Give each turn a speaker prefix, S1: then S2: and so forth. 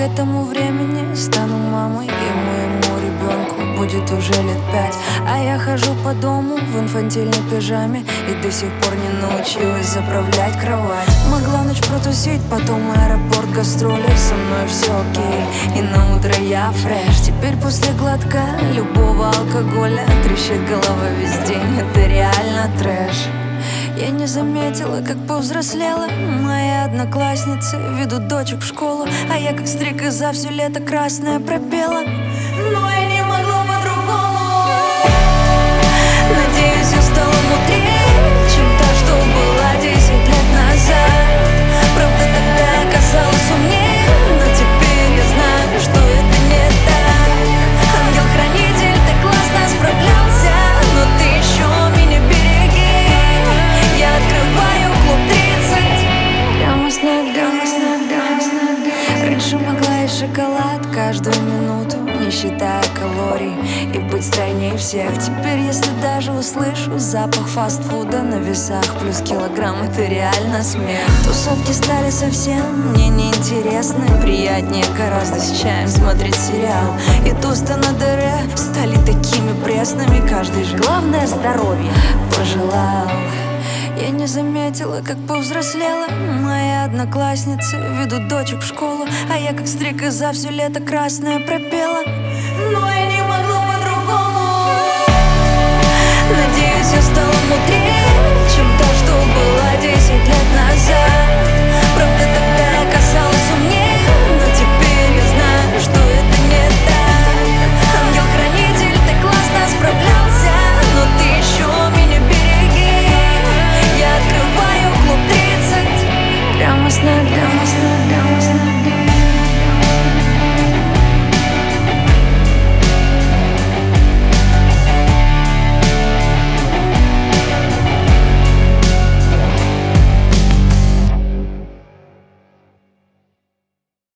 S1: этому времени стану мамой, и моему ребенку будет уже лет 5. А я хожу по дому в инфантильной пижаме и до сих пор не научилась заправлять кровать. Могла ночь протусить, потом аэропорт, гастроли. Со мной все окей, и на утро я фреш. Теперь после глотка любого алкоголя трещит голова весь день, это реально трэш. Я не заметила, как повзрослела. Мои одноклассницы ведут дочек в школу, а я как стрекоза все лето красное пропела. Но я не могла по-другому. Надеюсь, я стала мудрее, чем та, что была 10 лет назад. Правда, тогда я казалась умнее, но теперь я знаю, что это не так. Ангел-хранитель так классно справлялся, но ты еще меня береги. Я открываю клуб 30 прямо с ногами. Раньше могла и шоколад каждую минуту, не считая калорий, и быть стройнее всех. Теперь, если даже услышу запах фастфуда на весах плюс килограмм, это реально смех. Тусовки стали совсем мне неинтересны. Приятнее гораздо с чаем смотреть сериал. И тосты на дыре стали такими пресными. Каждый же главное здоровье пожелал. Я не заметила, как повзрослела. Мои одноклассницы ведут дочек в школу, а я как стрекоза все лето красное пропела. Но я не могла по-другому. Надеюсь, я стала мудрее, чем та, что была 10 лет назад.